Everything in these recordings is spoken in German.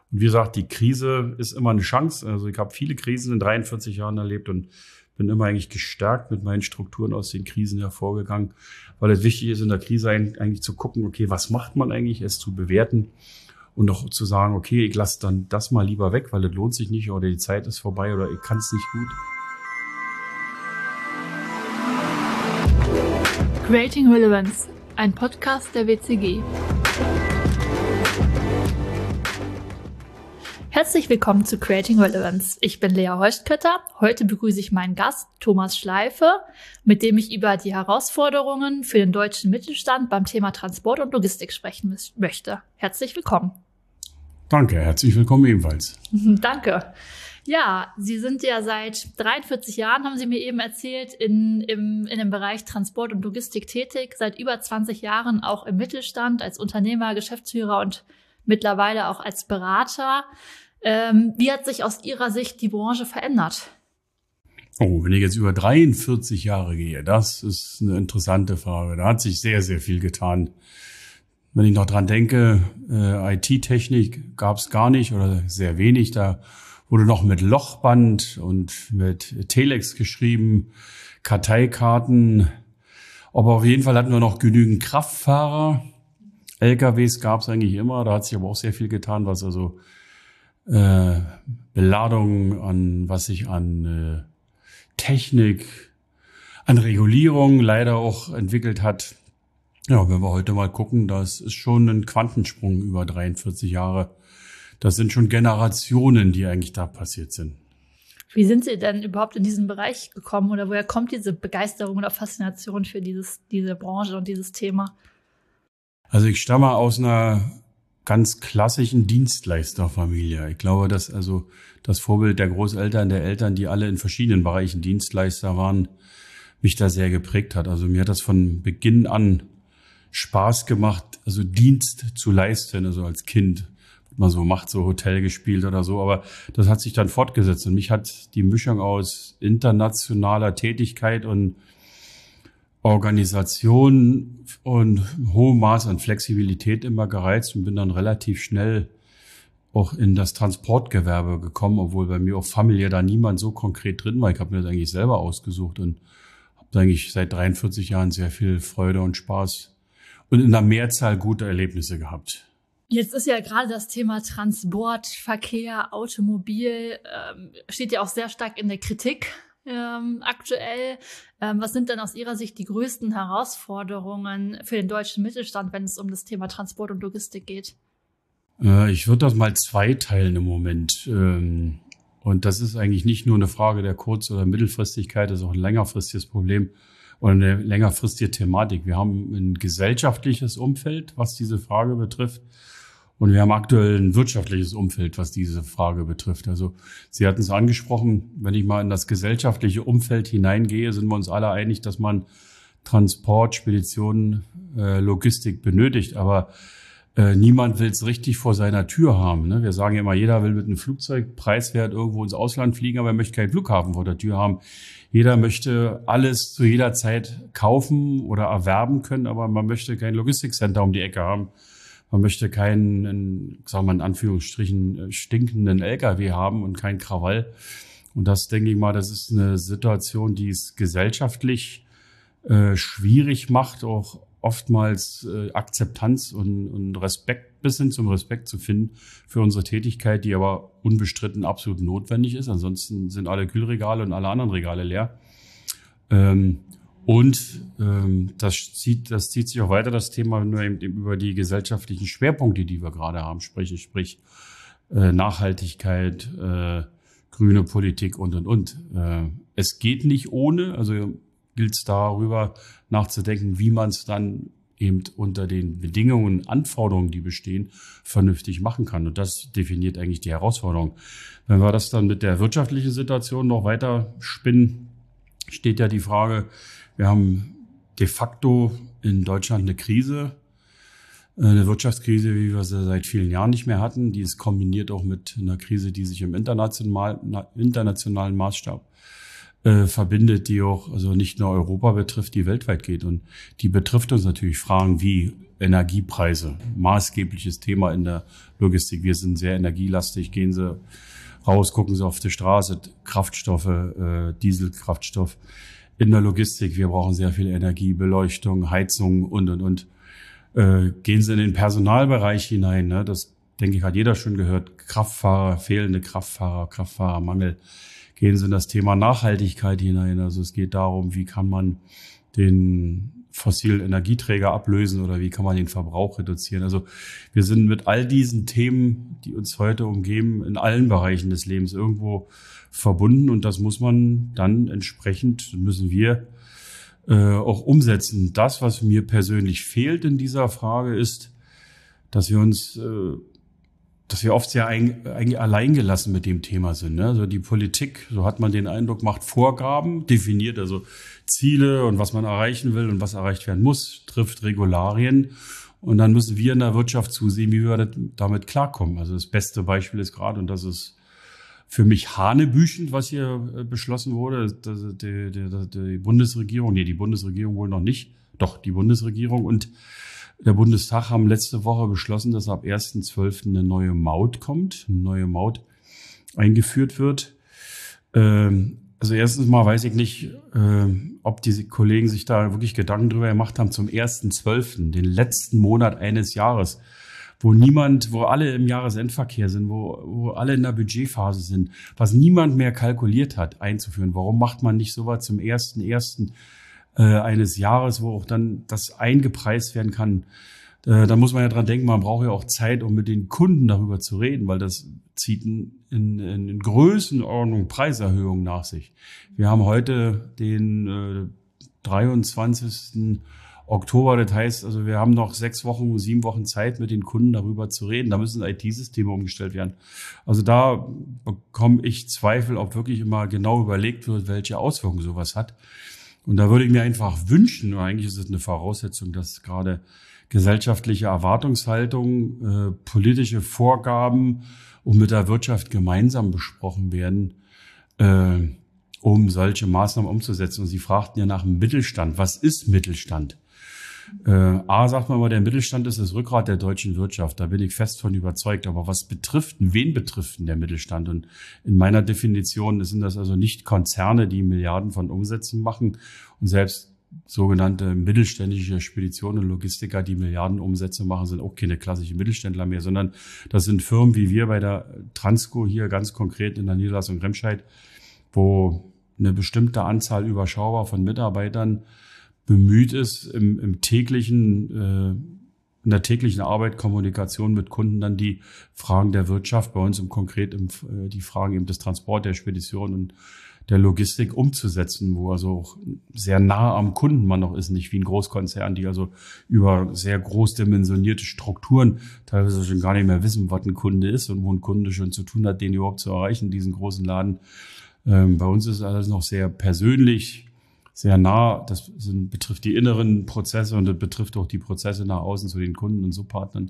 Und wie gesagt, die Krise ist immer eine Chance. Also ich habe viele Krisen in 43 Jahren erlebt und bin immer eigentlich gestärkt mit meinen Strukturen aus den Krisen hervorgegangen, weil es wichtig ist, in der Krise eigentlich zu gucken, okay, was macht man eigentlich, es zu bewerten und auch zu sagen, okay, ich lasse dann das mal lieber weg, weil es lohnt sich nicht oder die Zeit ist vorbei oder ich kann es nicht gut. Creating Relevance, ein Podcast der WCG. Herzlich willkommen zu Creating Relevance. Ich bin Lea Heustkötter. Heute begrüße ich meinen Gast Thomas Schleife, mit dem ich über die Herausforderungen für den deutschen Mittelstand beim Thema Transport und Logistik sprechen möchte. Herzlich willkommen. Danke, herzlich willkommen ebenfalls. Danke. Ja, Sie sind ja seit 43 Jahren, haben Sie mir eben erzählt, in dem Bereich Transport und Logistik tätig, seit über 20 Jahren auch im Mittelstand als Unternehmer, Geschäftsführer und mittlerweile auch als Berater. Wie hat sich aus Ihrer Sicht die Branche verändert? Oh, wenn ich jetzt über 43 Jahre gehe, das ist eine interessante Frage. Da hat sich sehr, sehr viel getan. Wenn ich noch dran denke, IT-Technik gab es gar nicht oder sehr wenig. Da wurde noch mit Lochband und mit Telex geschrieben, Karteikarten. Aber auf jeden Fall hatten wir noch genügend Kraftfahrer. LKWs gab es eigentlich immer. Da hat sich aber auch sehr viel getan, was also Beladung an Technik, an Regulierung leider auch entwickelt hat. Ja, wenn wir heute mal gucken, das ist schon ein Quantensprung über 43 Jahre. Das sind schon Generationen, die eigentlich da passiert sind. Wie sind Sie denn überhaupt in diesen Bereich gekommen oder woher kommt diese Begeisterung oder Faszination für diese Branche und dieses Thema? Also ich stamme aus einer ganz klassischen Dienstleisterfamilie. Ich glaube, dass also das Vorbild der Großeltern, der Eltern, die alle in verschiedenen Bereichen Dienstleister waren, mich da sehr geprägt hat. Also mir hat das von Beginn an Spaß gemacht, also Dienst zu leisten, also als Kind. Man so macht, so Hotel gespielt oder so, aber das hat sich dann fortgesetzt. Und mich hat die Mischung aus internationaler Tätigkeit und Organisation und hohem Maß an Flexibilität immer gereizt und bin dann relativ schnell auch in das Transportgewerbe gekommen, obwohl bei mir auch familiär da niemand so konkret drin war. Ich habe mir das eigentlich selber ausgesucht und habe eigentlich seit 43 Jahren sehr viel Freude und Spaß und in der Mehrzahl gute Erlebnisse gehabt. Jetzt ist ja gerade das Thema Transport, Verkehr, Automobil, steht ja auch sehr stark in der Kritik aktuell. Was sind denn aus Ihrer Sicht die größten Herausforderungen für den deutschen Mittelstand, wenn es um das Thema Transport und Logistik geht? Ich würde das mal zweiteilen im Moment. Und das ist eigentlich nicht nur eine Frage der Kurz- oder Mittelfristigkeit, das ist auch ein längerfristiges Problem oder eine längerfristige Thematik. Wir haben ein gesellschaftliches Umfeld, was diese Frage betrifft. Und wir haben aktuell ein wirtschaftliches Umfeld, was diese Frage betrifft. Also Sie hatten es angesprochen, wenn ich mal in das gesellschaftliche Umfeld hineingehe, sind wir uns alle einig, dass man Transport, Spedition, Logistik benötigt. Aber niemand will es richtig vor seiner Tür haben. Ne? Wir sagen ja immer, jeder will mit einem Flugzeug preiswert irgendwo ins Ausland fliegen, aber er möchte keinen Flughafen vor der Tür haben. Jeder möchte alles zu jeder Zeit kaufen oder erwerben können, aber man möchte kein Logistikcenter um die Ecke haben. Man möchte keinen, sagen wir in Anführungsstrichen, stinkenden LKW haben und keinen Krawall. Und das, denke ich mal, das ist eine Situation, die es gesellschaftlich schwierig macht, auch oftmals Akzeptanz und Respekt, bis hin zum Respekt zu finden für unsere Tätigkeit, die aber unbestritten absolut notwendig ist. Ansonsten sind alle Kühlregale und alle anderen Regale leer. Das zieht sich auch weiter, das Thema, wenn wir eben über die gesellschaftlichen Schwerpunkte, die wir gerade haben, sprich Nachhaltigkeit, grüne Politik und. Es geht nicht ohne, also gilt es darüber nachzudenken, wie man es dann eben unter den Bedingungen, Anforderungen, die bestehen, vernünftig machen kann. Und das definiert eigentlich die Herausforderung. Wenn wir das dann mit der wirtschaftlichen Situation noch weiter spinnen, steht ja die Frage, wir haben de facto in Deutschland eine Krise, eine Wirtschaftskrise, wie wir sie seit vielen Jahren nicht mehr hatten. Die ist kombiniert auch mit einer Krise, die sich im internationalen Maßstab verbindet, die auch also nicht nur Europa betrifft, die weltweit geht. Und die betrifft uns natürlich Fragen wie Energiepreise, maßgebliches Thema in der Logistik. Wir sind sehr energielastig, gehen Sie raus, gucken Sie auf die Straße, Kraftstoffe, Dieselkraftstoff. In der Logistik, wir brauchen sehr viel Energie, Beleuchtung, Heizung und. Gehen Sie in den Personalbereich hinein, ne? Das, denke ich, hat jeder schon gehört. Kraftfahrer, fehlende Kraftfahrer, Kraftfahrermangel. Gehen Sie in das Thema Nachhaltigkeit hinein. Also es geht darum, wie kann man den fossilen Energieträger ablösen oder wie kann man den Verbrauch reduzieren. Also wir sind mit all diesen Themen, die uns heute umgeben, in allen Bereichen des Lebens irgendwo verbunden. Und das muss man dann entsprechend, müssen wir auch umsetzen. Das, was mir persönlich fehlt in dieser Frage, ist, dass wir uns, dass wir oft sehr eigentlich alleingelassen mit dem Thema sind. Ne? Also die Politik, so hat man den Eindruck, macht Vorgaben, definiert also Ziele und was man erreichen will und was erreicht werden muss, trifft Regularien. Und dann müssen wir in der Wirtschaft zusehen, wie wir damit klarkommen. Also das beste Beispiel ist gerade, und das ist für mich hanebüchend, was hier beschlossen wurde, die Bundesregierung, die Bundesregierung wohl noch nicht, doch die Bundesregierung und der Bundestag haben letzte Woche beschlossen, dass ab 1.12. eine neue Maut kommt, eine neue Maut eingeführt wird. Also erstens mal weiß ich nicht, ob diese Kollegen sich da wirklich Gedanken drüber gemacht haben zum 1.12., den letzten Monat eines Jahres, wo alle im Jahresendverkehr sind, wo alle in der Budgetphase sind, was niemand mehr kalkuliert hat, einzuführen. Warum macht man nicht sowas zum 1.1. Eines Jahres, wo auch dann das eingepreist werden kann? Da muss man ja dran denken, man braucht ja auch Zeit, um mit den Kunden darüber zu reden, weil das zieht in Größenordnung Preiserhöhungen nach sich. Wir haben heute den 23. Oktober, das heißt, also wir haben noch 7 Wochen Zeit, mit den Kunden darüber zu reden. Da müssen IT-Systeme umgestellt werden. Also da bekomme ich Zweifel, ob wirklich immer genau überlegt wird, welche Auswirkungen sowas hat. Und da würde ich mir einfach wünschen, oder eigentlich ist es eine Voraussetzung, dass gerade gesellschaftliche Erwartungshaltung, politische Vorgaben und mit der Wirtschaft gemeinsam besprochen werden, um solche Maßnahmen umzusetzen. Und Sie fragten ja nach dem Mittelstand. Was ist Mittelstand? Sagt man mal, der Mittelstand ist das Rückgrat der deutschen Wirtschaft. Da bin ich fest von überzeugt. Aber wen betrifft denn der Mittelstand? Und in meiner Definition sind das also nicht Konzerne, die Milliarden von Umsätzen machen und selbst sogenannte mittelständische Speditionen und Logistiker, die Milliarden Umsätze machen, sind auch keine klassischen Mittelständler mehr, sondern das sind Firmen wie wir bei der Transco hier ganz konkret in der Niederlassung Remscheid, wo eine bestimmte Anzahl überschaubar von Mitarbeitern bemüht ist, in der täglichen Arbeit, Kommunikation mit Kunden, dann die Fragen der Wirtschaft, bei uns die Fragen eben des Transport, der Spedition und der Logistik umzusetzen, wo also auch sehr nah am Kunden man noch ist, nicht wie ein Großkonzern, die also über sehr groß dimensionierte Strukturen teilweise schon gar nicht mehr wissen, was ein Kunde ist und wo ein Kunde schon zu tun hat, den überhaupt zu erreichen, diesen großen Laden. Bei uns ist alles noch sehr persönlich, sehr nah. Das betrifft die inneren Prozesse und das betrifft auch die Prozesse nach außen zu den Kunden und Subpartnern.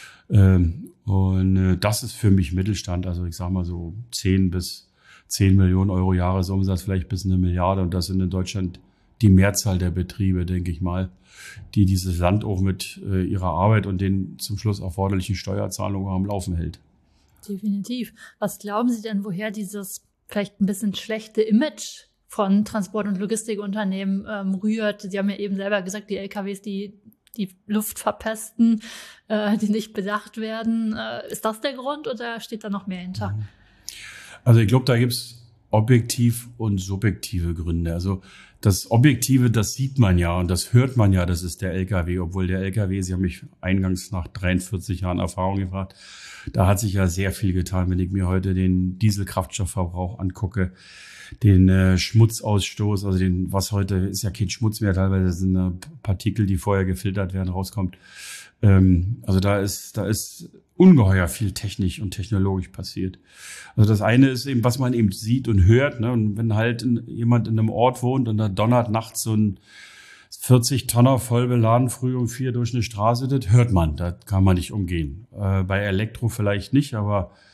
Und das ist für mich Mittelstand. Also ich sage mal so 10 Millionen Euro Jahresumsatz, vielleicht bis 1 Milliarde. Und das sind in Deutschland die Mehrzahl der Betriebe, denke ich mal, die dieses Land auch mit ihrer Arbeit und den zum Schluss erforderlichen Steuerzahlungen am Laufen hält. Definitiv. Was glauben Sie denn, woher dieses vielleicht ein bisschen schlechte Image von Transport- und Logistikunternehmen rührt? Sie haben ja eben selber gesagt, die LKWs, die Luft verpesten, die nicht bedacht werden. Ist das der Grund oder steht da noch mehr hinter? Also ich glaube, da gibt's objektiv und subjektive Gründe. Also das Objektive, das sieht man ja und das hört man ja, das ist der LKW, obwohl der LKW, Sie haben mich eingangs nach 43 Jahren Erfahrung gefragt, da hat sich ja sehr viel getan, wenn ich mir heute den Dieselkraftstoffverbrauch angucke, den Schmutzausstoß, also was heute ist ja kein Schmutz mehr, teilweise sind Partikel, die vorher gefiltert werden, rauskommt. Also da ist ungeheuer viel technisch und technologisch passiert. Also das eine ist eben, was man eben sieht und hört, ne? Und wenn halt jemand in einem Ort wohnt und da donnert nachts so ein 40 Tonner voll beladen früh um 4 durch eine Straße, das hört man, da kann man nicht umgehen. Bei Elektro vielleicht nicht, aber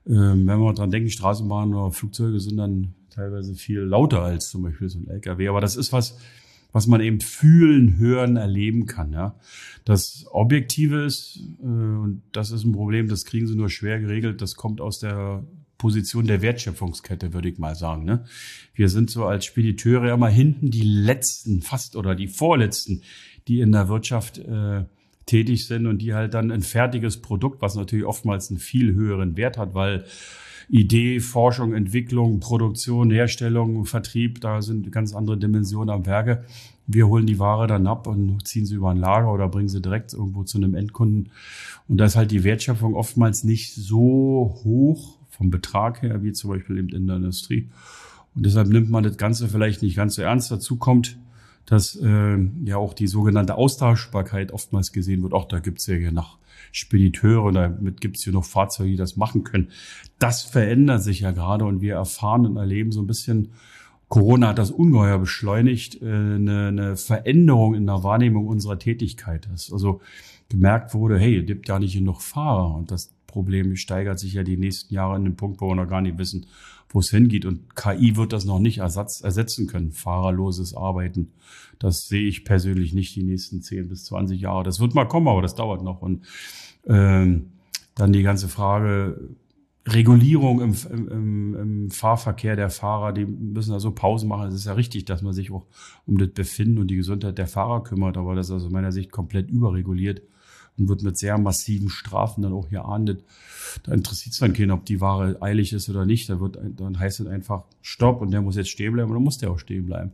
Wenn wir dran denken, Straßenbahnen oder Flugzeuge sind dann teilweise viel lauter als zum Beispiel so ein LKW. Aber das ist was man eben fühlen, hören, erleben kann. Ja. Das Objektive ist, und das ist ein Problem, das kriegen sie nur schwer geregelt, das kommt aus der Position der Wertschöpfungskette, würde ich mal sagen. Ne? Wir sind so als Spediteure immer hinten die Letzten, fast oder die Vorletzten, die in der Wirtschaft tätig sind und die halt dann ein fertiges Produkt, was natürlich oftmals einen viel höheren Wert hat, weil Idee, Forschung, Entwicklung, Produktion, Herstellung, Vertrieb, da sind ganz andere Dimensionen am Werke. Wir holen die Ware dann ab und ziehen sie über ein Lager oder bringen sie direkt irgendwo zu einem Endkunden. Und da ist halt die Wertschöpfung oftmals nicht so hoch vom Betrag her, wie zum Beispiel eben in der Industrie. Und deshalb nimmt man das Ganze vielleicht nicht ganz so ernst. Dazu kommt, dass ja auch die sogenannte Austauschbarkeit oftmals gesehen wird. Auch da gibt es ja nach Spediteure, damit gibt es hier noch Fahrzeuge, die das machen können. Das verändert sich ja gerade und wir erfahren und erleben so ein bisschen, Corona hat das ungeheuer beschleunigt, eine Veränderung in der Wahrnehmung unserer Tätigkeit. Dass also gemerkt wurde, hey, es gibt ja nicht genug Fahrer und das Problem steigert sich ja die nächsten Jahre in den Punkt, wo wir noch gar nicht wissen, wo es hingeht. Und KI wird das noch nicht ersetzen können, fahrerloses Arbeiten. Das sehe ich persönlich nicht die nächsten 10 bis 20 Jahre. Das wird mal kommen, aber das dauert noch. Und dann die ganze Frage Regulierung im Fahrverkehr der Fahrer, die müssen also Pausen machen. Es ist ja richtig, dass man sich auch um das Befinden und die Gesundheit der Fahrer kümmert, aber das ist aus meiner Sicht komplett überreguliert und wird mit sehr massiven Strafen dann auch hier ahndet. Da interessiert es dann keinen, ob die Ware eilig ist oder nicht. Dann heißt es einfach Stopp und der muss jetzt stehen bleiben und dann muss der auch stehen bleiben.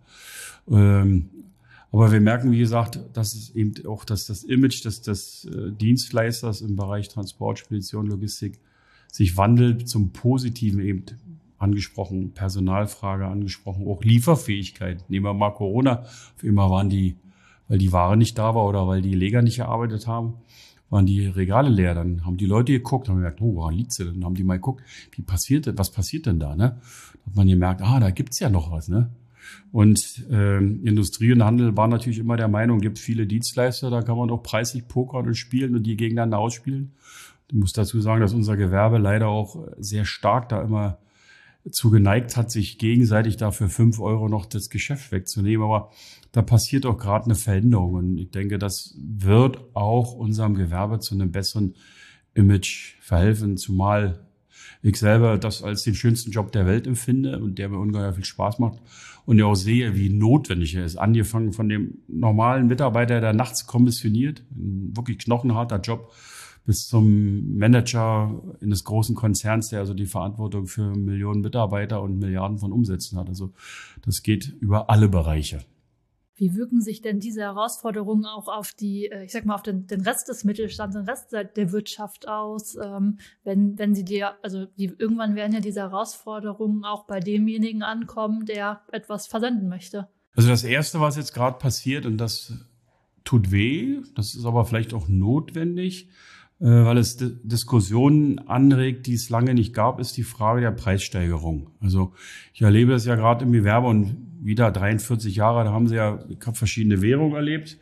Aber wir merken, wie gesagt, dass es eben auch, dass das Image des Dienstleisters im Bereich Transport, Spedition, Logistik sich wandelt zum Positiven, eben angesprochen, Personalfrage angesprochen, auch Lieferfähigkeit. Nehmen wir mal Corona, für immer waren weil die Ware nicht da war oder weil die Leger nicht gearbeitet haben, waren die Regale leer. Dann haben die Leute geguckt, haben gemerkt, oh, woran liegt's denn? Dann haben die mal geguckt, was passiert denn da? Ne? Da hat man gemerkt, da gibt's ja noch was. Ne? Und Industrie und Handel waren natürlich immer der Meinung, gibt viele Dienstleister, da kann man doch preislich pokern und spielen und die gegeneinander ausspielen. Ich muss dazu sagen, dass unser Gewerbe leider auch sehr stark da immer zu geneigt hat, sich gegenseitig da für 5 € noch das Geschäft wegzunehmen. Aber da passiert auch gerade eine Veränderung. Und ich denke, das wird auch unserem Gewerbe zu einem besseren Image verhelfen, zumal ich selber das als den schönsten Job der Welt empfinde und der mir ungeheuer viel Spaß macht und ja auch sehe, wie notwendig er ist. Angefangen von dem normalen Mitarbeiter, der nachts kommissioniert, ein wirklich knochenharter Job, bis zum Manager eines großen Konzerns, der also die Verantwortung für Millionen Mitarbeiter und Milliarden von Umsätzen hat. Also das geht über alle Bereiche. Wie wirken sich denn diese Herausforderungen auch auf auf den Rest des Mittelstands, den Rest der Wirtschaft aus, wenn sie irgendwann werden ja diese Herausforderungen auch bei demjenigen ankommen, der etwas versenden möchte? Also das Erste, was jetzt gerade passiert, und das tut weh, das ist aber vielleicht auch notwendig, weil es Diskussionen anregt, die es lange nicht gab, ist die Frage der Preissteigerung. Also ich erlebe das ja gerade im Gewerbe und wieder 43 Jahre, da haben sie ja verschiedene Währungen erlebt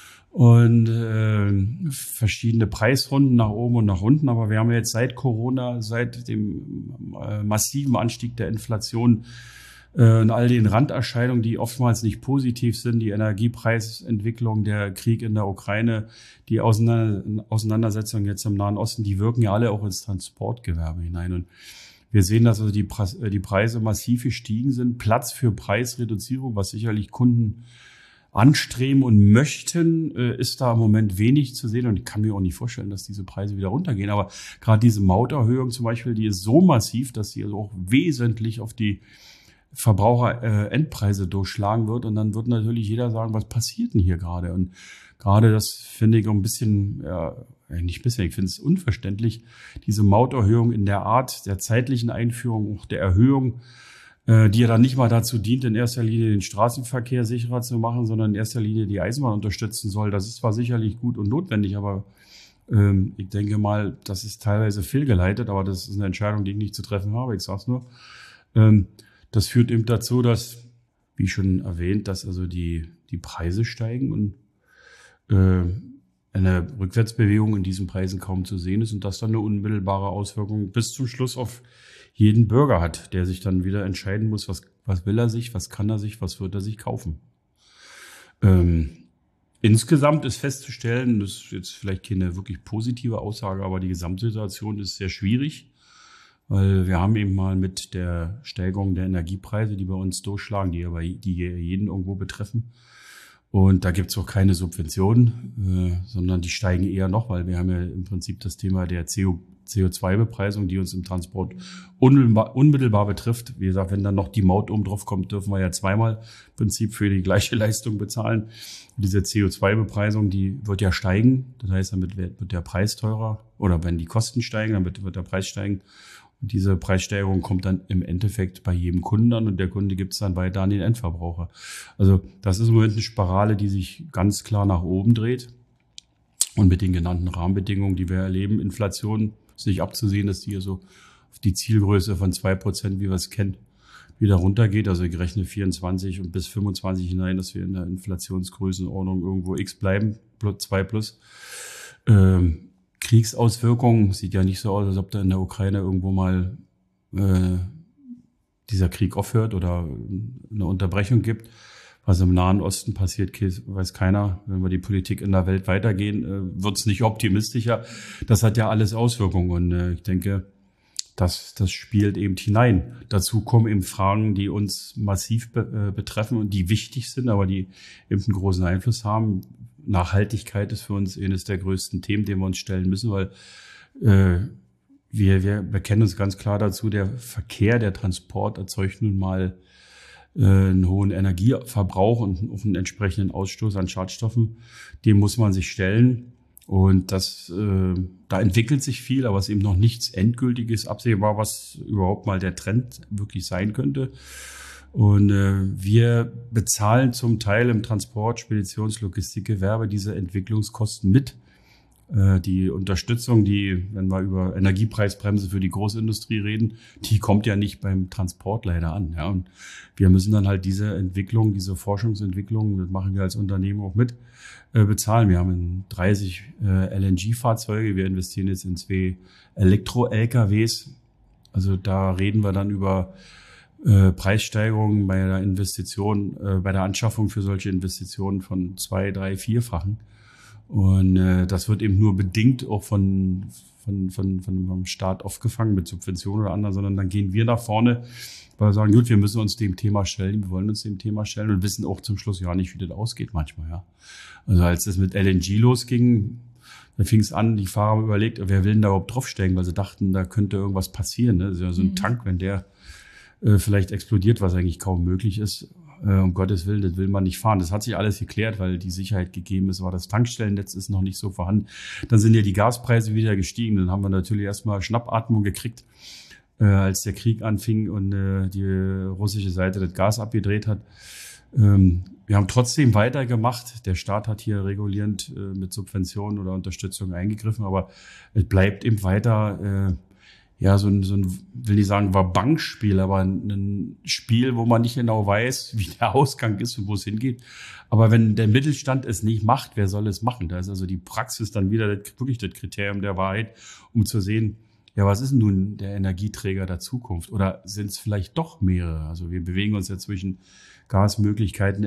und verschiedene Preisrunden nach oben und nach unten. Aber wir haben ja jetzt seit Corona, seit dem massiven Anstieg der Inflation und all den Randerscheinungen, die oftmals nicht positiv sind, die Energiepreisentwicklung, der Krieg in der Ukraine, die Auseinandersetzungen jetzt im Nahen Osten, die wirken ja alle auch ins Transportgewerbe hinein. Und wir sehen, dass also die Preise massiv gestiegen sind. Platz für Preisreduzierung, was sicherlich Kunden anstreben und möchten, ist da im Moment wenig zu sehen. Und ich kann mir auch nicht vorstellen, dass diese Preise wieder runtergehen. Aber gerade diese Mauterhöhung zum Beispiel, die ist so massiv, dass sie also auch wesentlich auf die Verbraucher-Endpreise durchschlagen wird. Und dann wird natürlich jeder sagen, was passiert denn hier gerade? Und gerade das finde ich ein bisschen, nicht ein bisschen, ich finde es unverständlich, diese Mauterhöhung in der Art der zeitlichen Einführung, auch der Erhöhung, die ja dann nicht mal dazu dient, in erster Linie den Straßenverkehr sicherer zu machen, sondern in erster Linie die Eisenbahn unterstützen soll. Das ist zwar sicherlich gut und notwendig, aber ich denke mal, das ist teilweise fehlgeleitet, aber das ist eine Entscheidung, die ich nicht zu treffen habe. Ich sage es nur. Das führt eben dazu, dass, wie schon erwähnt, dass also die Preise steigen und eine Rückwärtsbewegung in diesen Preisen kaum zu sehen ist und das dann eine unmittelbare Auswirkung bis zum Schluss auf jeden Bürger hat, der sich dann wieder entscheiden muss, was will er sich, was kann er sich, was wird er sich kaufen. Insgesamt ist festzustellen, das ist jetzt vielleicht keine wirklich positive Aussage, aber die Gesamtsituation ist sehr schwierig, weil wir haben eben mal mit der Steigerung der Energiepreise, die bei uns durchschlagen, die jeden irgendwo betreffen. Und da gibt's auch keine Subventionen, sondern die steigen eher noch, weil wir haben ja im Prinzip das Thema der CO2-Bepreisung, die uns im Transport unmittelbar betrifft. Wie gesagt, wenn dann noch die Maut oben drauf kommt, dürfen wir ja zweimal im Prinzip für die gleiche Leistung bezahlen. Und diese CO2-Bepreisung, die wird ja steigen. Das heißt, damit wird der Preis teurer. Oder wenn die Kosten steigen, dann wird der Preis steigen. Und diese Preissteigerung kommt dann im Endeffekt bei jedem Kunden an und der Kunde gibt es dann weiter an den Endverbraucher. Also das ist im Moment eine Spirale, die sich ganz klar nach oben dreht. Und mit den genannten Rahmenbedingungen, die wir erleben, Inflation ist nicht abzusehen, dass die hier so auf die Zielgröße von 2%, wie wir es kennen, wieder runtergeht. Also ich rechne 24 und bis 25 hinein, dass wir in der Inflationsgrößenordnung irgendwo X bleiben, 2 plus. Kriegsauswirkungen, sieht ja nicht so aus, als ob da in der Ukraine irgendwo mal dieser Krieg aufhört oder eine Unterbrechung gibt. Was im Nahen Osten passiert, weiß keiner. Wenn wir die Politik in der Welt weitergehen, wird es nicht optimistischer. Das hat ja alles Auswirkungen und ich denke, das spielt eben hinein. Dazu kommen eben Fragen, die uns massiv betreffen und die wichtig sind, aber die eben einen großen Einfluss haben. Nachhaltigkeit ist für uns eines der größten Themen, denen wir uns stellen müssen, weil wir bekennen uns ganz klar dazu, der Verkehr, der Transport erzeugt nun mal einen hohen Energieverbrauch und auch einen entsprechenden Ausstoß an Schadstoffen. Dem muss man sich stellen. Und da entwickelt sich viel, aber es ist eben noch nichts Endgültiges absehbar, was überhaupt mal der Trend wirklich sein könnte. Und wir bezahlen zum Teil im Transport, Speditions-, Logistikgewerbe diese Entwicklungskosten mit. Die Unterstützung, wenn wir über Energiepreisbremse für die Großindustrie reden, die kommt ja nicht beim Transport leider an. Ja. Und wir müssen dann halt diese Entwicklung, diese Forschungsentwicklung, das machen wir als Unternehmen auch mit, bezahlen. Wir haben 30 LNG-Fahrzeuge, wir investieren jetzt in 2 Elektro-LKWs. Also da reden wir dann über Preissteigerungen bei der Investition, bei der Anschaffung für solche Investitionen von 2-, 3-, 4-fachen. Und das wird eben nur bedingt auch vom Staat aufgefangen mit Subventionen oder anderen, sondern dann gehen wir nach vorne, weil wir sagen, gut, wir müssen uns dem Thema stellen, wir wollen uns dem Thema stellen und wissen auch zum Schluss ja nicht, wie das ausgeht manchmal. Ja. Also als das mit LNG losging, da fing es an, die Fahrer haben überlegt, wer will denn da überhaupt draufsteigen, weil sie dachten, da könnte irgendwas passieren. Ne? Das ist ja so ein Tank, wenn der vielleicht explodiert, was eigentlich kaum möglich ist. Um Gottes Willen, das will man nicht fahren. Das hat sich alles geklärt, weil die Sicherheit gegeben ist, aber das Tankstellennetz ist noch nicht so vorhanden. Dann sind ja die Gaspreise wieder gestiegen. Dann haben wir natürlich erstmal Schnappatmung gekriegt, als der Krieg anfing und die russische Seite das Gas abgedreht hat. Wir haben trotzdem weitergemacht. Der Staat hat hier regulierend mit Subventionen oder Unterstützung eingegriffen, aber es bleibt eben weiter so ein, will nicht sagen, war Bankspiel, aber ein Spiel, wo man nicht genau weiß, wie der Ausgang ist und wo es hingeht. Aber wenn der Mittelstand es nicht macht, wer soll es machen? Da ist also die Praxis dann wieder wirklich das Kriterium der Wahrheit, um zu sehen, ja, was ist denn nun der Energieträger der Zukunft? Oder sind es vielleicht doch mehrere? Also wir bewegen uns ja zwischen Gasmöglichkeiten,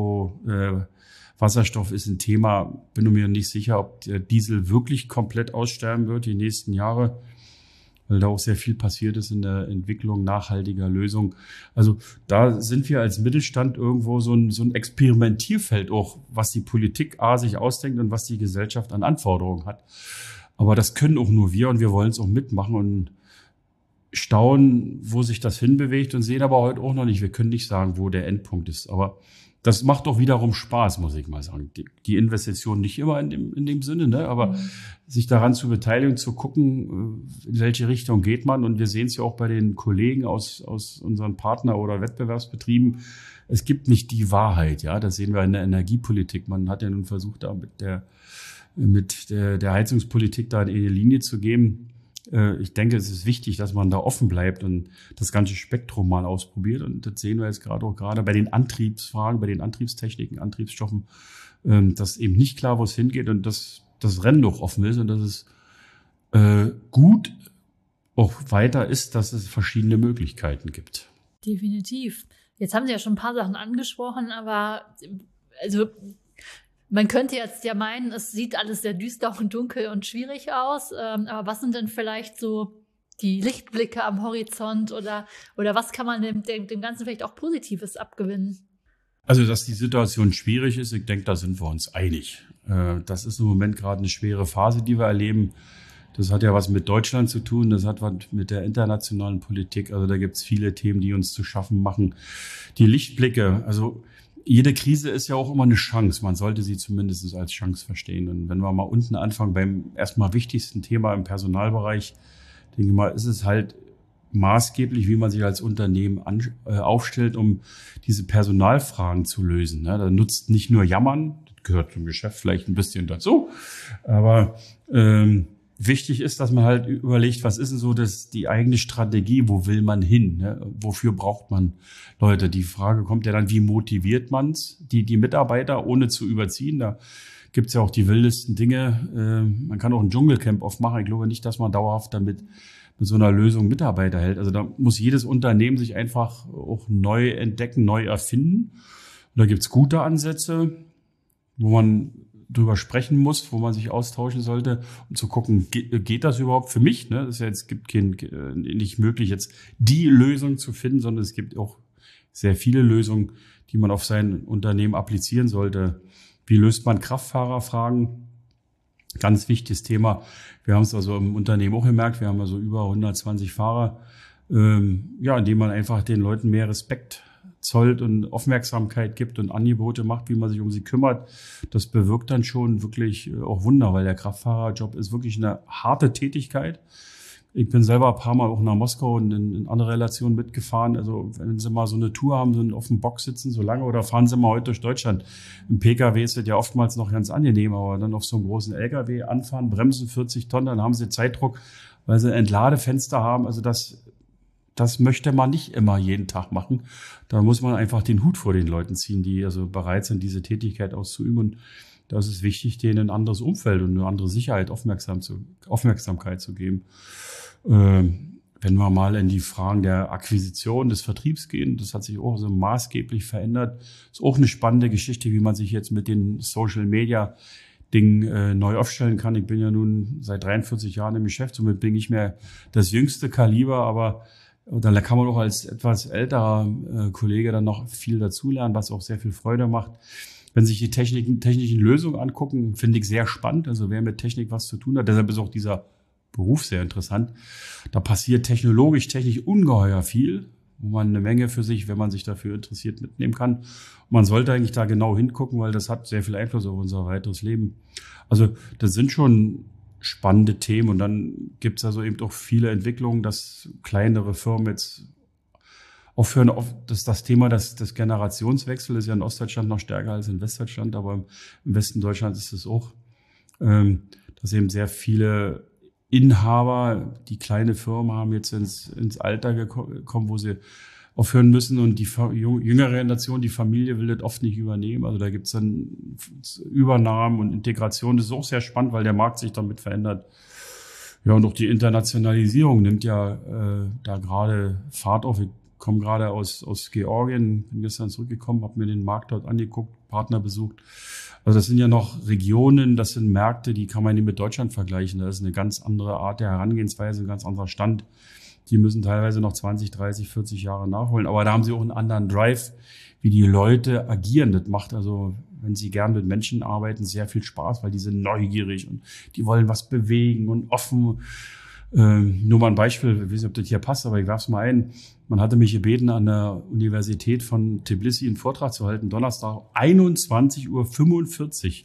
Wasserstoff ist ein Thema. Bin mir nicht sicher, ob der Diesel wirklich komplett aussterben wird die nächsten Jahre, weil da auch sehr viel passiert ist in der Entwicklung nachhaltiger Lösungen. Also da sind wir als Mittelstand irgendwo so ein Experimentierfeld auch, was die Politik sich ausdenkt und was die Gesellschaft an Anforderungen hat. Aber das können auch nur wir und wir wollen es auch mitmachen und staunen, wo sich das hinbewegt und sehen aber heute auch noch nicht. Wir können nicht sagen, wo der Endpunkt ist, aber das macht doch wiederum Spaß, muss ich mal sagen. Die Investition nicht immer in dem Sinne, ne? Aber sich daran zu beteiligen, zu gucken, in welche Richtung geht man. Und wir sehen es ja auch bei den Kollegen aus unseren Partner- oder Wettbewerbsbetrieben. Es gibt nicht die Wahrheit, ja. Das sehen wir in der Energiepolitik. Man hat ja nun versucht, da mit der Heizungspolitik da eine Linie zu geben. Ich denke, es ist wichtig, dass man da offen bleibt und das ganze Spektrum mal ausprobiert. Und das sehen wir jetzt gerade bei den Antriebsfragen, bei den Antriebstechniken, Antriebsstoffen, dass eben nicht klar, wo es hingeht. Und das das Rennen noch offen ist und dass es gut auch weiter ist, dass es verschiedene Möglichkeiten gibt. Definitiv. Jetzt haben Sie ja schon ein paar Sachen angesprochen, aber also man könnte jetzt ja meinen, es sieht alles sehr düster und dunkel und schwierig aus. Aber was sind denn vielleicht so die Lichtblicke am Horizont oder was kann man dem Ganzen vielleicht auch Positives abgewinnen? Also, dass die Situation schwierig ist, ich denke, da sind wir uns einig. Das ist im Moment gerade eine schwere Phase, die wir erleben. Das hat ja was mit Deutschland zu tun, das hat was mit der internationalen Politik. Also da gibt es viele Themen, die uns zu schaffen machen. Die Lichtblicke, also jede Krise ist ja auch immer eine Chance. Man sollte sie zumindest als Chance verstehen. Und wenn wir mal unten anfangen beim erstmal wichtigsten Thema im Personalbereich, denke ich mal, ist es halt maßgeblich, wie man sich als Unternehmen aufstellt, um diese Personalfragen zu lösen. Da nutzt nicht nur Jammern, das gehört zum Geschäft vielleicht ein bisschen dazu, aber wichtig ist, dass man halt überlegt, was ist denn so die eigene Strategie, wo will man hin, ne? Wofür braucht man Leute? Die Frage kommt ja dann, wie motiviert man's, die Mitarbeiter, ohne zu überziehen? Da gibt's ja auch die wildesten Dinge. Man kann auch ein Dschungelcamp aufmachen. Ich glaube nicht, dass man dauerhaft damit mit so einer Lösung Mitarbeiter hält. Also da muss jedes Unternehmen sich einfach auch neu entdecken, neu erfinden. Und da gibt's gute Ansätze, wo man drüber sprechen muss, wo man sich austauschen sollte, um zu gucken, geht das überhaupt für mich? Ne? Das ist ja jetzt nicht möglich, jetzt die Lösung zu finden, sondern es gibt auch sehr viele Lösungen, die man auf sein Unternehmen applizieren sollte. Wie löst man Kraftfahrerfragen? Ganz wichtiges Thema. Wir haben es also im Unternehmen auch gemerkt, wir haben also über 120 Fahrer, indem man einfach den Leuten mehr Respekt zollt und Aufmerksamkeit gibt und Angebote macht, wie man sich um sie kümmert. Das bewirkt dann schon wirklich auch Wunder, weil der Kraftfahrerjob ist wirklich eine harte Tätigkeit. Ich bin selber ein paar Mal auch nach Moskau und in andere Relationen mitgefahren. Also wenn Sie mal so eine Tour haben, so auf dem Box sitzen so lange oder fahren Sie mal heute durch Deutschland. Im Pkw ist das ja oftmals noch ganz angenehm, aber dann auf so einem großen Lkw anfahren, bremsen 40 Tonnen, dann haben Sie Zeitdruck, weil Sie Entladefenster haben. Also das möchte man nicht immer jeden Tag machen. Da muss man einfach den Hut vor den Leuten ziehen, die also bereit sind, diese Tätigkeit auszuüben. Und da ist es wichtig, denen ein anderes Umfeld und eine andere Sicherheit, Aufmerksamkeit zu geben. Wenn wir mal in die Fragen der Akquisition des Vertriebs gehen, das hat sich auch so maßgeblich verändert. Ist auch eine spannende Geschichte, wie man sich jetzt mit den Social Media Dingen neu aufstellen kann. Ich bin ja nun seit 43 Jahren im Geschäft, somit bin ich nicht mehr das jüngste Kaliber, aber da kann man auch als etwas älterer Kollege dann noch viel dazulernen, was auch sehr viel Freude macht. Wenn sich die technischen Lösungen angucken, finde ich sehr spannend. Also wer mit Technik was zu tun hat, deshalb ist auch dieser Beruf sehr interessant. Da passiert technisch ungeheuer viel, wo man eine Menge für sich, wenn man sich dafür interessiert, mitnehmen kann. Und man sollte eigentlich da genau hingucken, weil das hat sehr viel Einfluss auf unser weiteres Leben. Also das sind schon spannende Themen und dann gibt es also eben auch viele Entwicklungen, dass kleinere Firmen jetzt aufhören, das Thema des Generationswechsel ist ja in Ostdeutschland noch stärker als in Westdeutschland, aber im Westen Deutschlands ist es auch, dass eben sehr viele Inhaber, die kleine Firmen haben, jetzt ins Alter gekommen, wo sie aufhören müssen und die jüngere Generation, die Familie will das oft nicht übernehmen. Also da gibt's dann Übernahmen und Integration. Das ist auch sehr spannend, weil der Markt sich damit verändert. Ja, und auch die Internationalisierung nimmt ja da gerade Fahrt auf. Ich komme gerade aus Georgien, bin gestern zurückgekommen, habe mir den Markt dort angeguckt, Partner besucht. Also das sind ja noch Regionen, das sind Märkte, die kann man nicht mit Deutschland vergleichen. Das ist eine ganz andere Art der Herangehensweise, ein ganz anderer Stand. Die müssen teilweise noch 20, 30, 40 Jahre nachholen. Aber da haben sie auch einen anderen Drive, wie die Leute agieren. Das macht also, wenn sie gern mit Menschen arbeiten, sehr viel Spaß, weil die sind neugierig und die wollen was bewegen und offen. Nur mal ein Beispiel, ich weiß nicht, ob das hier passt, aber ich werf's mal ein. Man hatte mich gebeten, an der Universität von Tbilisi einen Vortrag zu halten, Donnerstag, 21:45 Uhr.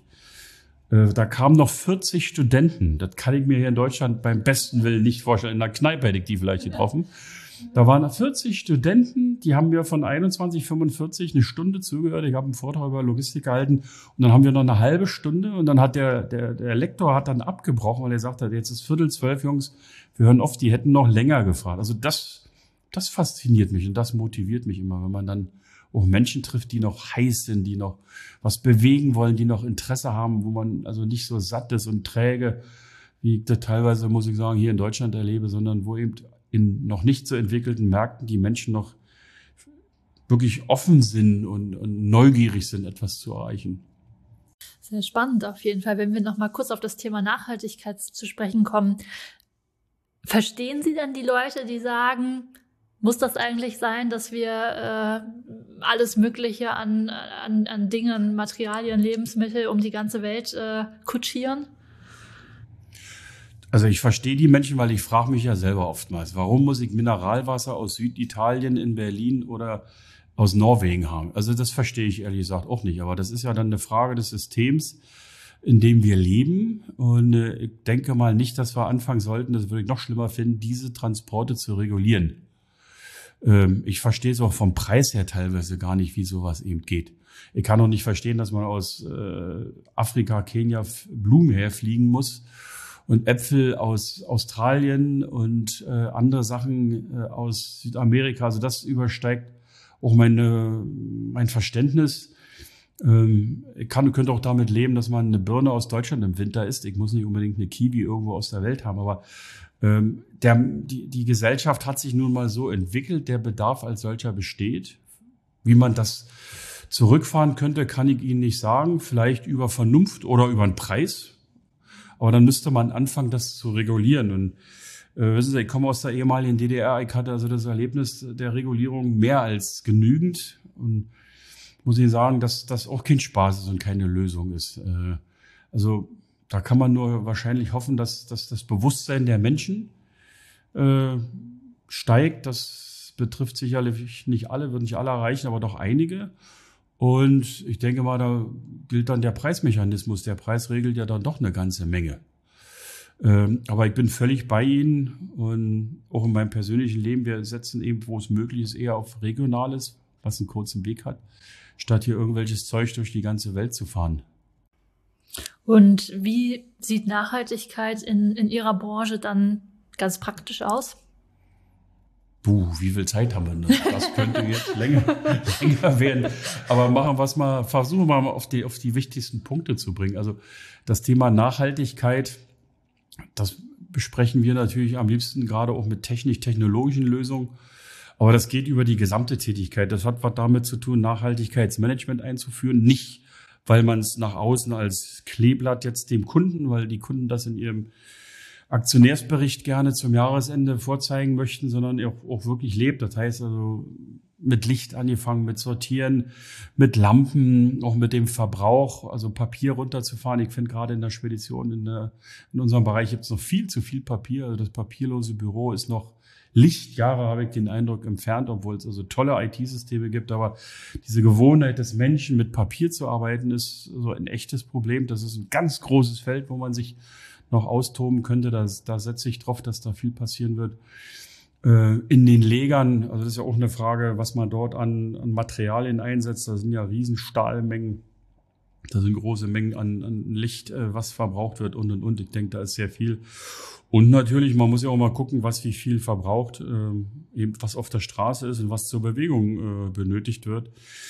Da kamen noch 40 Studenten. Das kann ich mir hier in Deutschland beim besten Willen nicht vorstellen. In einer Kneipe hätte ich die vielleicht getroffen. Da waren 40 Studenten, die haben mir von 21:45 eine Stunde zugehört. Ich habe einen Vortrag über Logistik gehalten und dann haben wir noch eine halbe Stunde und dann hat der Lektor hat dann abgebrochen, weil er sagte, jetzt ist 11:45, Jungs, wir hören auf, die hätten noch länger gefragt. Also das fasziniert mich und das motiviert mich immer, wenn man dann auch Menschen trifft, die noch heiß sind, die noch was bewegen wollen, die noch Interesse haben, wo man also nicht so satt ist und träge, wie ich das teilweise, muss ich sagen, hier in Deutschland erlebe, sondern wo eben in noch nicht so entwickelten Märkten die Menschen noch wirklich offen sind und neugierig sind, etwas zu erreichen. Sehr spannend auf jeden Fall. Wenn wir noch mal kurz auf das Thema Nachhaltigkeit zu sprechen kommen. Verstehen Sie denn die Leute, die sagen, muss das eigentlich sein, dass wir alles Mögliche an Dingen, Materialien, Lebensmittel um die ganze Welt kutschieren? Also ich verstehe die Menschen, weil ich frage mich ja selber oftmals, warum muss ich Mineralwasser aus Süditalien in Berlin oder aus Norwegen haben? Also das verstehe ich ehrlich gesagt auch nicht. Aber das ist ja dann eine Frage des Systems, in dem wir leben. Und ich denke mal nicht, dass wir anfangen sollten, das würde ich noch schlimmer finden, diese Transporte zu regulieren. Ich verstehe es auch vom Preis her teilweise gar nicht, wie sowas eben geht. Ich kann auch nicht verstehen, dass man aus Afrika, Kenia Blumen herfliegen muss und Äpfel aus Australien und andere Sachen aus Südamerika. Also das übersteigt auch mein Verständnis. Ich könnte auch damit leben, dass man eine Birne aus Deutschland im Winter isst. Ich muss nicht unbedingt eine Kiwi irgendwo aus der Welt haben, aber die Gesellschaft hat sich nun mal so entwickelt, der Bedarf als solcher besteht. Wie man das zurückfahren könnte, kann ich Ihnen nicht sagen. Vielleicht über Vernunft oder über einen Preis. Aber dann müsste man anfangen, das zu regulieren. Und wissen Sie, ich komme aus der ehemaligen DDR. Ich hatte also das Erlebnis der Regulierung mehr als genügend. Und muss Ihnen sagen, dass das auch kein Spaß ist und keine Lösung ist. Also da kann man nur wahrscheinlich hoffen, dass das Bewusstsein der Menschen steigt. Das betrifft sicherlich nicht alle, wird nicht alle erreichen, aber doch einige. Und ich denke mal, da gilt dann der Preismechanismus. Der Preis regelt ja dann doch eine ganze Menge. Aber ich bin völlig bei Ihnen und auch in meinem persönlichen Leben, wir setzen eben, wo es möglich ist, eher auf Regionales, was einen kurzen Weg hat, statt hier irgendwelches Zeug durch die ganze Welt zu fahren. Und wie sieht Nachhaltigkeit in Ihrer Branche dann ganz praktisch aus? Wie viel Zeit haben wir denn? Das könnte jetzt länger werden. Aber versuchen wir mal auf die wichtigsten Punkte zu bringen. Also das Thema Nachhaltigkeit, das besprechen wir natürlich am liebsten gerade auch mit technologischen Lösungen. Aber das geht über die gesamte Tätigkeit. Das hat was damit zu tun, Nachhaltigkeitsmanagement einzuführen. Nicht, weil man es nach außen als Kleeblatt jetzt dem Kunden, weil die Kunden das in ihrem Aktionärsbericht gerne zum Jahresende vorzeigen möchten, sondern auch wirklich lebt. Das heißt also mit Licht angefangen, mit Sortieren, mit Lampen, auch mit dem Verbrauch, also Papier runterzufahren. Ich finde gerade in der Spedition, in unserem Bereich gibt es noch viel zu viel Papier. Also das papierlose Büro ist noch Lichtjahre, habe ich den Eindruck, entfernt, obwohl es also tolle IT-Systeme gibt. Aber diese Gewohnheit des Menschen, mit Papier zu arbeiten, ist so ein echtes Problem. Das ist ein ganz großes Feld, wo man sich noch austoben könnte. Da setze ich drauf, dass da viel passieren wird. In den Legern, also das ist ja auch eine Frage, was man dort an Materialien einsetzt. Da sind ja riesen Stahlmengen. Da sind große Mengen an Licht, was verbraucht wird und. Ich denke, da ist sehr viel. Und natürlich, man muss ja auch mal gucken, wie viel verbraucht, eben was auf der Straße ist und was zur Bewegung benötigt wird.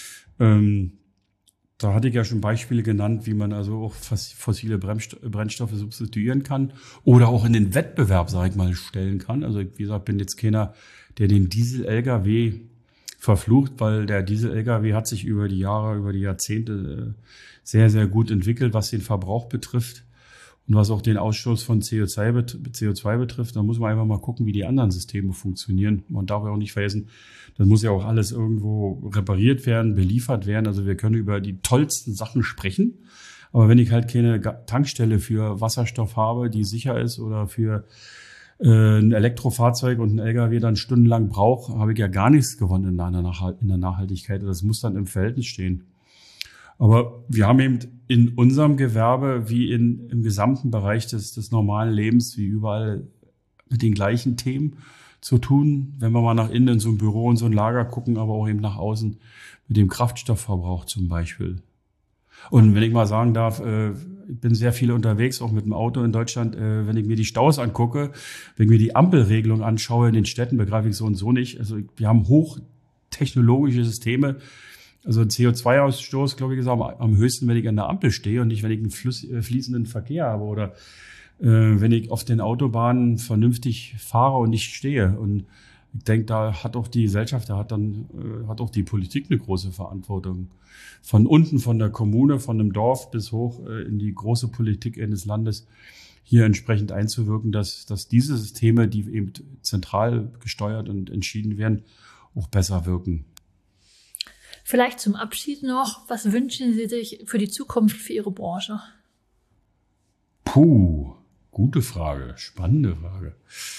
Da hatte ich ja schon Beispiele genannt, wie man also auch fossile Brennstoffe substituieren kann oder auch in den Wettbewerb, sag ich mal, stellen kann. Also wie gesagt, bin jetzt keiner, der den Diesel-LKW verflucht, weil der Diesel-LKW hat sich über die Jahre, über die Jahrzehnte sehr, sehr gut entwickelt, was den Verbrauch betrifft und was auch den Ausstoß von CO2 betrifft. Da muss man einfach mal gucken, wie die anderen Systeme funktionieren. Man darf ja auch nicht vergessen, das muss ja auch alles irgendwo repariert werden, beliefert werden. Also wir können über die tollsten Sachen sprechen. Aber wenn ich halt keine Tankstelle für Wasserstoff habe, die sicher ist, oder für ein Elektrofahrzeug und ein LKW dann stundenlang brauche, habe ich ja gar nichts gewonnen in der Nachhaltigkeit. Das muss dann im Verhältnis stehen. Aber wir haben eben in unserem Gewerbe wie im gesamten Bereich des normalen Lebens, wie überall, mit den gleichen Themen zu tun. Wenn wir mal nach innen in so ein Büro und so ein Lager gucken, aber auch eben nach außen mit dem Kraftstoffverbrauch zum Beispiel. Und wenn ich mal sagen darf, ich bin sehr viel unterwegs, auch mit dem Auto in Deutschland. Wenn ich mir die Staus angucke, wenn ich mir die Ampelregelung anschaue in den Städten, begreife ich so und so nicht. Also wir haben technologische Systeme. Also CO2-Ausstoß, glaube ich, ist am höchsten, wenn ich an der Ampel stehe und nicht, wenn ich einen fließenden Verkehr habe oder wenn ich auf den Autobahnen vernünftig fahre und nicht stehe. Und ich denke, da hat auch die Gesellschaft, hat auch die Politik eine große Verantwortung. Von unten, von der Kommune, von einem Dorf bis hoch in die große Politik eines Landes hier entsprechend einzuwirken, dass diese Systeme, die eben zentral gesteuert und entschieden werden, auch besser wirken. Vielleicht zum Abschied noch, was wünschen Sie sich für die Zukunft für Ihre Branche? Gute Frage, spannende Frage.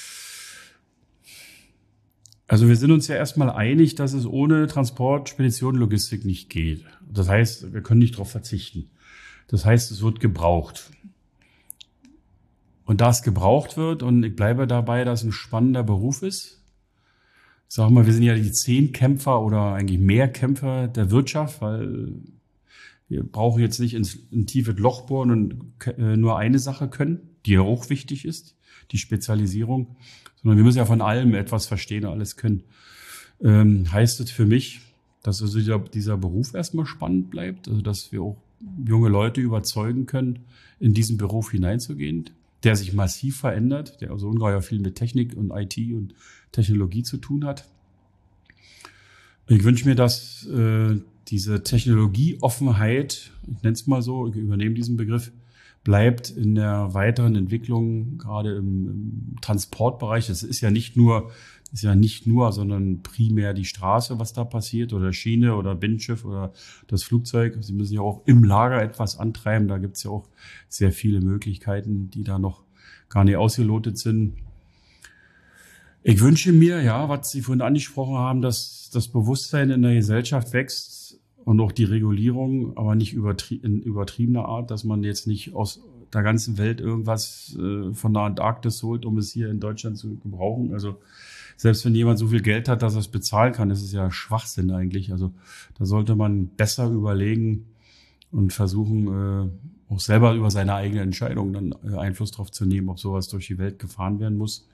Also wir sind uns ja erstmal einig, dass es ohne Transport, Spedition, Logistik nicht geht. Das heißt, wir können nicht darauf verzichten. Das heißt, es wird gebraucht. Und da es gebraucht wird, und ich bleibe dabei, dass es ein spannender Beruf ist. Ich sage mal, wir sind ja die 10 Kämpfer oder eigentlich mehr Kämpfer der Wirtschaft, weil wir brauchen jetzt nicht in ein tiefes Loch bohren und nur eine Sache können, die ja auch wichtig ist, die Spezialisierung, sondern wir müssen ja von allem etwas verstehen und alles können. Heißt es für mich, dass also dieser Beruf erstmal spannend bleibt, also dass wir auch junge Leute überzeugen können, in diesen Beruf hineinzugehen, der sich massiv verändert, der also ungeheuer viel mit Technik und IT und Technologie zu tun hat. Ich wünsche mir, dass diese Technologieoffenheit, ich nenne es mal so, ich übernehme diesen Begriff, bleibt in der weiteren Entwicklung, gerade im Transportbereich. Es ist ja nicht nur, sondern primär die Straße, was da passiert, oder Schiene oder Binnenschiff oder das Flugzeug. Sie müssen ja auch im Lager etwas antreiben. Da gibt es ja auch sehr viele Möglichkeiten, die da noch gar nicht ausgelotet sind. Ich wünsche mir, ja, was Sie vorhin angesprochen haben, dass das Bewusstsein in der Gesellschaft wächst und auch die Regulierung, aber nicht in übertriebener Art, dass man jetzt nicht aus der ganzen Welt irgendwas von der Antarktis holt, um es hier in Deutschland zu gebrauchen. Also selbst wenn jemand so viel Geld hat, dass er es bezahlen kann, ist es ja Schwachsinn eigentlich. Also da sollte man besser überlegen und versuchen, auch selber über seine eigene Entscheidung dann Einfluss drauf zu nehmen, ob sowas durch die Welt gefahren werden muss.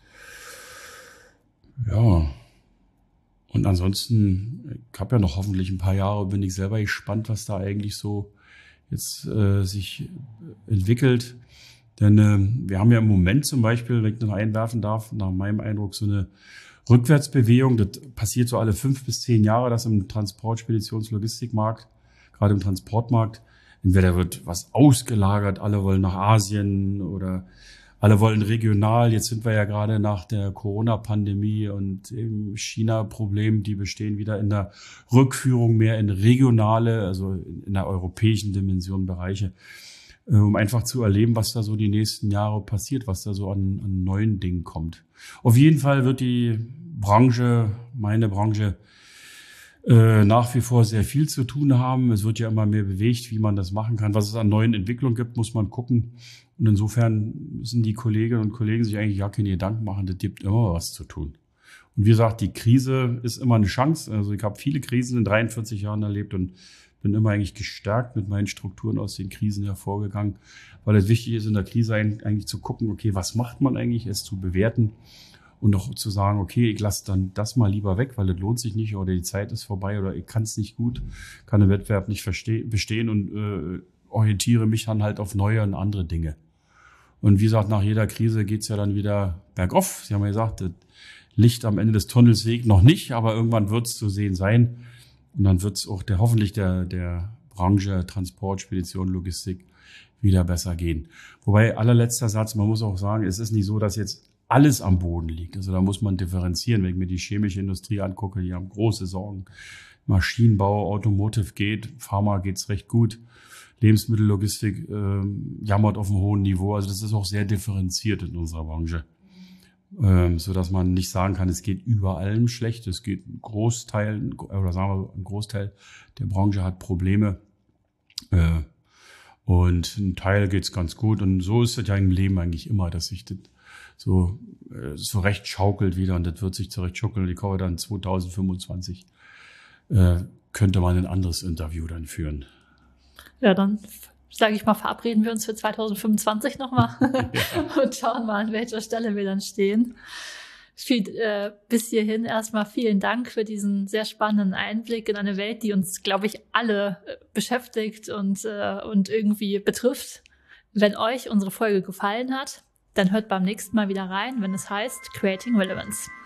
Ja, und ansonsten, ich habe ja noch hoffentlich ein paar Jahre, bin ich selber gespannt, was da eigentlich so jetzt sich entwickelt. Denn wir haben ja im Moment zum Beispiel, wenn ich noch einwerfen darf, nach meinem Eindruck so eine Rückwärtsbewegung. Das passiert so alle 5 bis 10 Jahre, dass im Transport-, Speditions-, Logistikmarkt, gerade im Transportmarkt, entweder wird was ausgelagert, alle wollen nach Asien oder alle wollen regional. Jetzt sind wir ja gerade nach der Corona-Pandemie und im China-Problem, die bestehen wieder in der Rückführung mehr in regionale, also in der europäischen Dimension Bereiche, um einfach zu erleben, was da so die nächsten Jahre passiert, was da so an neuen Dingen kommt. Auf jeden Fall wird die Branche, meine Branche, nach wie vor sehr viel zu tun haben. Es wird ja immer mehr bewegt, wie man das machen kann. Was es an neuen Entwicklungen gibt, muss man gucken. Und insofern müssen die Kolleginnen und Kollegen sich eigentlich gar keine Gedanken machen, das gibt immer was zu tun. Und wie gesagt, die Krise ist immer eine Chance. Also ich habe viele Krisen in 43 Jahren erlebt und bin immer eigentlich gestärkt mit meinen Strukturen aus den Krisen hervorgegangen, weil es wichtig ist, in der Krise eigentlich zu gucken, okay, was macht man eigentlich, es zu bewerten und auch zu sagen, okay, ich lasse dann das mal lieber weg, weil es lohnt sich nicht oder die Zeit ist vorbei oder ich kann es nicht gut, kann den Wettbewerb nicht bestehen und orientiere mich dann halt auf neue und andere Dinge. Und wie gesagt, nach jeder Krise geht's ja dann wieder bergauf. Sie haben ja gesagt, das Licht am Ende des Tunnels sehe ich noch nicht, aber irgendwann wird's zu sehen sein. Und dann wird's auch hoffentlich der Branche Transport, Spedition, Logistik wieder besser gehen. Wobei allerletzter Satz, man muss auch sagen, es ist nicht so, dass jetzt alles am Boden liegt. Also da muss man differenzieren. Wenn ich mir die chemische Industrie angucke, die haben große Sorgen. Maschinenbau, Automotive geht, Pharma geht's recht gut. Lebensmittellogistik jammert auf einem hohen Niveau. Also das ist auch sehr differenziert in unserer Branche. So dass man nicht sagen kann, es geht überall schlecht. Es geht ein Großteil der Branche hat Probleme. Und ein Teil geht's ganz gut. Und so ist es ja im Leben eigentlich immer, dass sich das so recht schaukelt wieder. Und das wird sich zurecht schaukeln. Und ich hoffe, dann 2025 könnte man ein anderes Interview dann führen. Ja, dann sage ich mal, verabreden wir uns für 2025 nochmal und schauen mal, an welcher Stelle wir dann stehen. Bis hierhin erstmal vielen Dank für diesen sehr spannenden Einblick in eine Welt, die uns, glaube ich, alle beschäftigt und irgendwie betrifft. Wenn euch unsere Folge gefallen hat, dann hört beim nächsten Mal wieder rein, wenn es heißt Creating Relevance.